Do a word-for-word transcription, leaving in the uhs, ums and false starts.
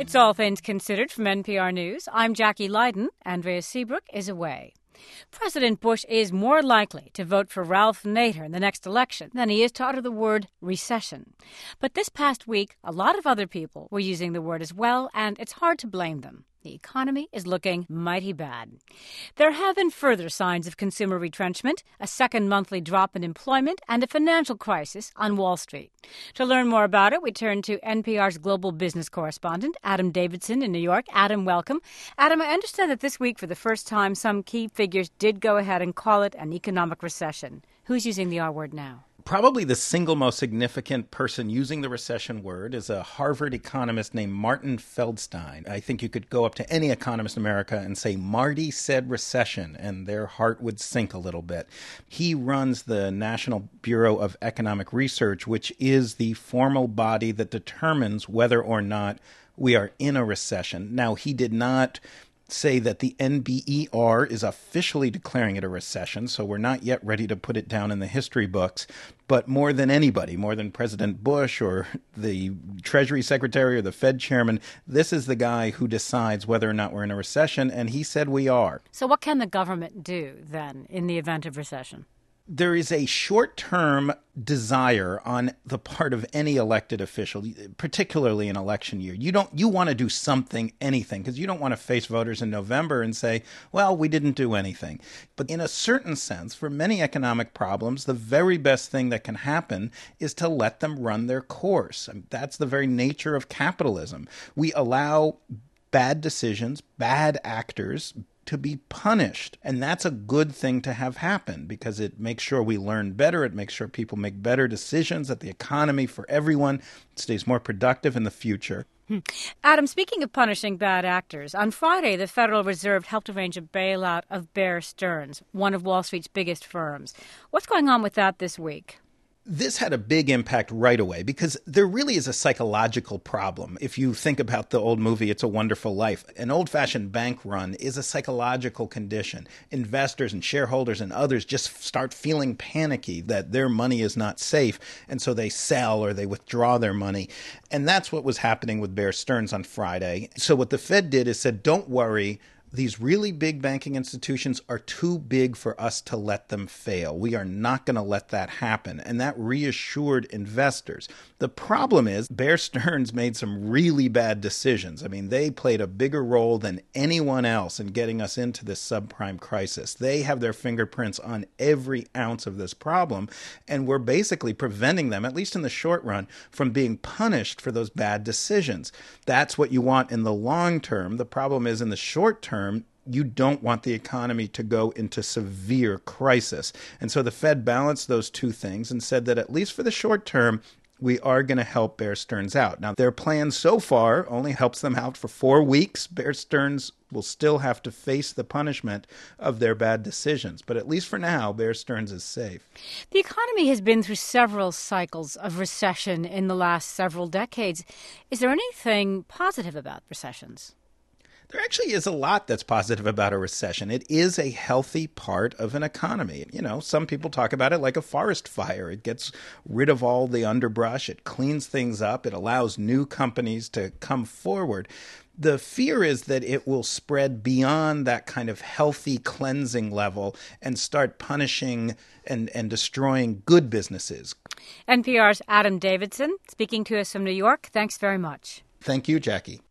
It's All Things Considered from N P R News. I'm Jackie Leiden. Andrea Seabrook is away. President Bush is more likely to vote for Ralph Nader in the next election than he is to utter the word recession. But this past week, a lot of other people were using the word as well, and it's hard to blame them. The economy is looking mighty bad. There have been further signs of consumer retrenchment, a second monthly drop in employment, and a financial crisis on Wall Street. To learn more about it, we turn to N P R's global business correspondent, Adam Davidson in New York. Adam, welcome. Adam, I understand that this week, for the first time, some key figures did go ahead and call it an economic recession. Who's using the R word now? Probably the single most significant person using the recession word is a Harvard economist named Martin Feldstein. I think you could go up to any economist in America and say, Marty said recession, and their heart would sink a little bit. He runs the National Bureau of Economic Research, which is the formal body that determines whether or not we are in a recession. Now, he did not say that the N B E R is officially declaring it a recession, so we're not yet ready to put it down in the history books. But more than anybody, more than President Bush or the Treasury Secretary or the Fed Chairman, this is the guy who decides whether or not we're in a recession, and he said we are. So what can the government do, then, in the event of recession? There is a short-term desire on the part of any elected official, particularly in election year. You don't you want to do something, anything, because you don't want to face voters in November and say, well, we didn't do anything. But in a certain sense, for many economic problems, the very best thing that can happen is to let them run their course. I mean, that's the very nature of capitalism. We allow bad decisions, bad actors, to be punished. And that's a good thing to have happen because it makes sure we learn better. It makes sure people make better decisions, that the economy for everyone stays more productive in the future. Hmm. Adam, speaking of punishing bad actors, on Friday, the Federal Reserve helped arrange a bailout of Bear Stearns, one of Wall Street's biggest firms. What's going on with that this week? This had a big impact right away because there really is a psychological problem. If you think about the old movie, It's a Wonderful Life, an old-fashioned bank run is a psychological condition. Investors and shareholders and others just start feeling panicky that their money is not safe, and so they sell or they withdraw their money. And that's what was happening with Bear Stearns on Friday. So what the Fed did is said, don't worry. These really big banking institutions are too big for us to let them fail. We are not going to let that happen. And that reassured investors. The problem is Bear Stearns made some really bad decisions. I mean, they played a bigger role than anyone else in getting us into this subprime crisis. They have their fingerprints on every ounce of this problem. And we're basically preventing them, at least in the short run, from being punished for those bad decisions. That's what you want in the long term. The problem is in the short term, you don't want the economy to go into severe crisis. And so the Fed balanced those two things and said that at least for the short term, we are going to help Bear Stearns out. Now, their plan so far only helps them out for four weeks. Bear Stearns will still have to face the punishment of their bad decisions. But at least for now, Bear Stearns is safe. The economy has been through several cycles of recession in the last several decades. Is there anything positive about recessions? There actually is a lot that's positive about a recession. It is a healthy part of an economy. You know, some people talk about it like a forest fire. It gets rid of all the underbrush. It cleans things up. It allows new companies to come forward. The fear is that it will spread beyond that kind of healthy cleansing level and start punishing and, and destroying good businesses. N P R's Adam Davidson speaking to us from New York. Thanks very much. Thank you, Jackie.